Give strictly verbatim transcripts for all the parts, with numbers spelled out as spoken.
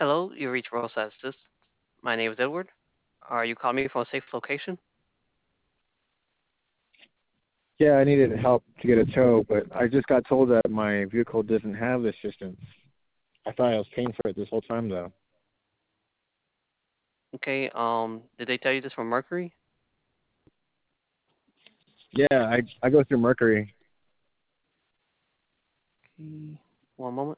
Hello, you reached Rosa Assist. My name is Edward. Are you calling me from a safe location? Yeah, I needed help to get a tow, but I just got told that my vehicle doesn't have assistance. I thought I was paying for it this whole time, though. Okay, um, did they tell you this from Mercury? Yeah, I I go through Mercury. Okay, one moment.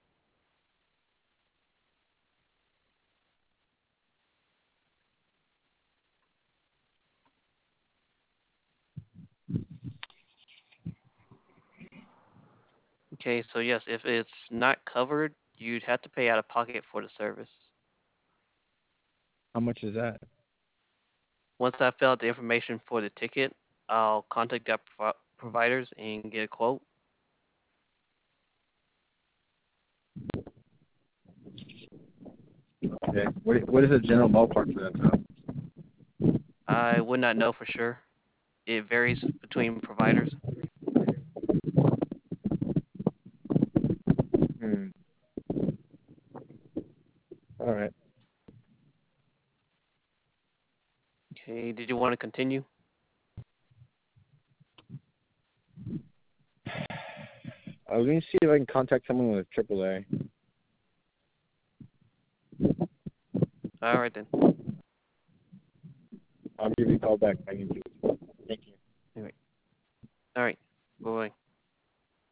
Okay, so yes, if it's not covered, you'd have to pay out of pocket for the service. How much is that? Once I fill out the information for the ticket, I'll contact our provi- providers and get a quote. Okay. What what is the general ballpark for that tow? I would not know for sure. It varies between providers. Hmm. All right. Okay, did you want to continue? I was going to see if I can contact someone with triple A. All right then. I'll give you a call back if I need to. Thank you. Anyway, all right.